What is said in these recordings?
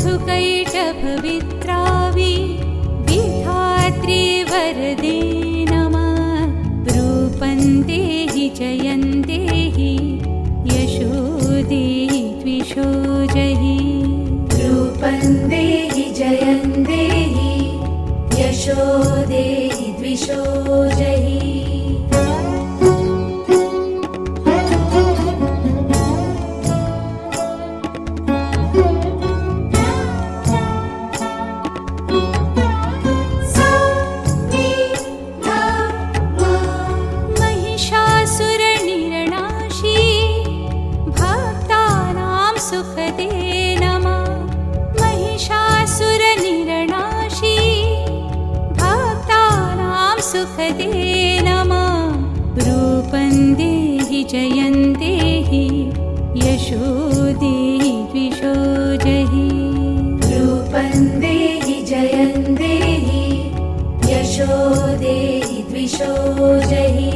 सुकैटभवित्रावि विधात्री वरदे नमः। रूपं देहि जयं देहि यशो देहि द्विषो जहि। रूपं देहि जयं देहि यशो देहि द्विषो जहि। सुखदे नमः। रूपं देहि जयं देहि यशो देहि द्विषो जहि। रूपं देहि जयं देहि यशो देहि द्विषो जहि।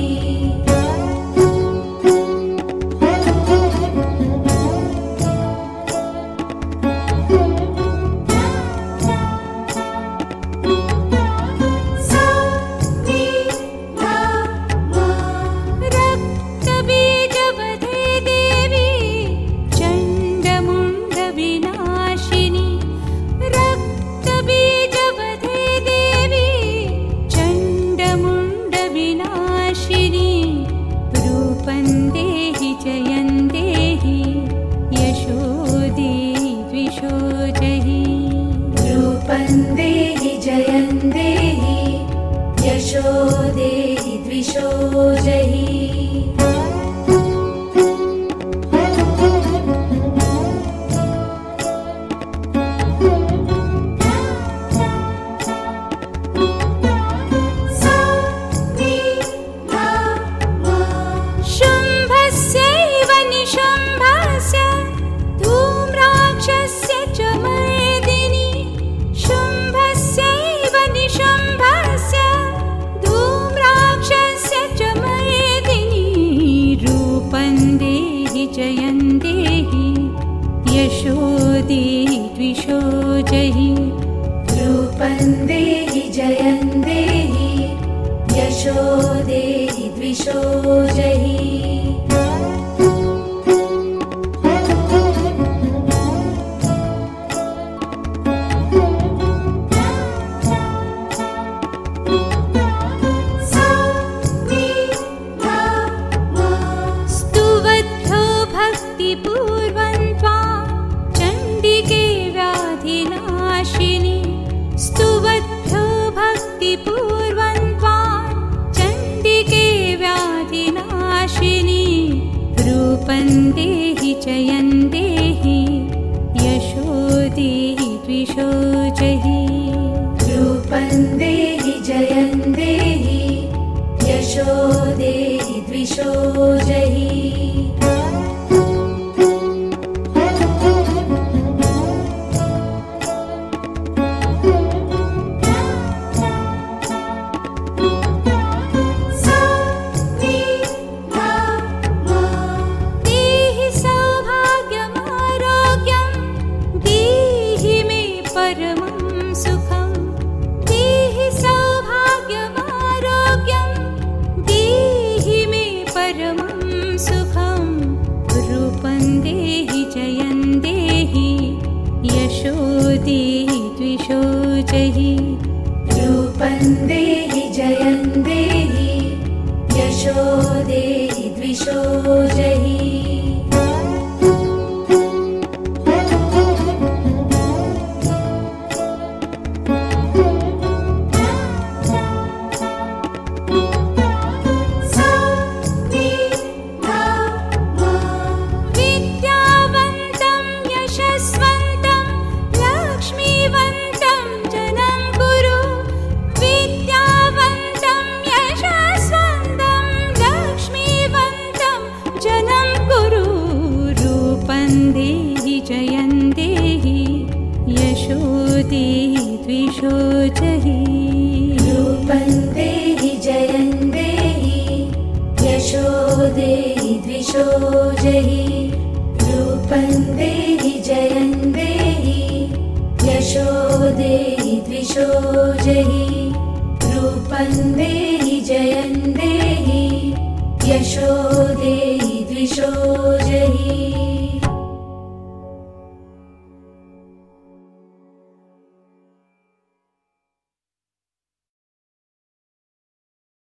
रूपं देहि जयं देहि यशो देहि द्विषो जहि। शुम्भस्यैव निशुम्भस्य धूम्राक्षस्य च मर्दिनि। शुम्भस्यैव निशुम्भस्य धूम्राक्षस्य च मर्दिनि। रूपं देहि जयं देहि यशो देहि द्विषो जहि। रूपं देहि जयं देहि यशो देहि द्विषो जहि। स्तुवद्भ्यो भक्तिपूर्वं त्वां चण्डिके व्याधिनाशिनि। स्तुवद्भ्यो भक्तिपूर्वं त्वां चण्डिके व्याधिनाशिनि। रूपं देहि जयं देहि यशो देहि द्विषो जहि। रूपं देहि जयं देहि यशो देहि द्विषो जहि। देहि सौभाग्यमारोग्यं देहि मे परमं सुखं। देहि सौभाग्यमारोग्यं देहि मे परमं सुखं। रूपं देहि जयं देहि यशो देहि द्विषो जहि। रूपं देहि जयं देहि यशो देहि द्विषो जहि। विद्यावन्तं यशस्वन्तं लक्ष्मीवन्तं जनं कुरु। विद्यावन्तं यशस्वन्तं लक्ष्मीवन्तं जनं कुरु। रूपं देहि जयं देहि यशो देहि द्विषो जहि। रूपं देहि जयं देहि यशो देहि द्विषो जहि। रूपं देहि जयं देहि देहि द्विषो जहि रूपं देहि जयं देहि यशो देहि द्विषो जहि